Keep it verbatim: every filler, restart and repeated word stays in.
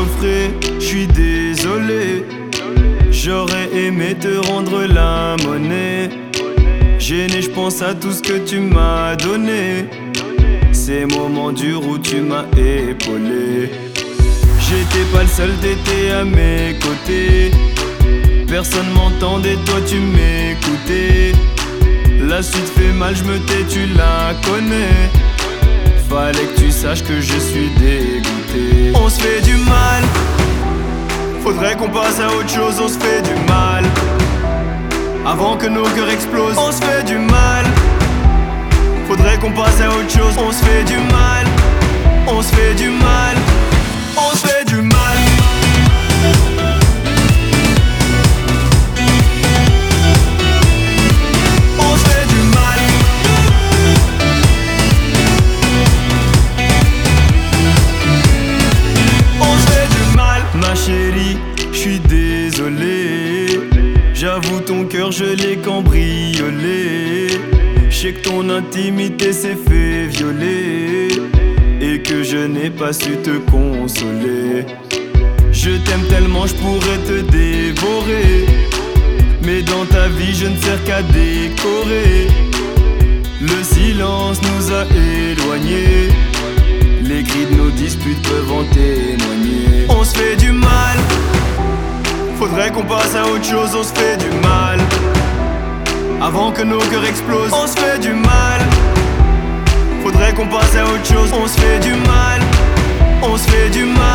coffret, je suis désolé. J'aurais aimé te rendre la monnaie. Gêné, je pense à tout ce que tu m'as donné. Ces moments durs où tu m'as épaulé. J'étais pas le seul, t'étais à mes côtés. Personne m'entendait, toi tu m'écoutais. La suite fait mal, je me tais, tu la connais. Fallait que tu saches que je suis dégoûté. On se fait du mal, faudrait qu'on passe à autre chose. On se fait du mal avant que nos cœurs explosent. On se fait du mal, faudrait qu'on passe à autre chose. On se fait du mal, on se fait du mal, on se fait du mal. On se fait du mal. On se fait du mal. Ma chérie, je suis désolé. J'avoue ton cœur je l'ai cambriolé. Je sais que ton intimité s'est fait violer et que je n'ai pas su te consoler. Je t'aime tellement, je pourrais te dévorer, mais dans ta vie je ne sers qu'à décorer. Le silence nous a éloignés, les cris de nos disputes peuvent en témoigner. On se fait du mal, faudrait qu'on passe à autre chose. On se fait du mal avant que nos cœurs explosent. On se fait du mal, faudrait qu'on passe à autre chose. On se fait du mal, on se fait du mal.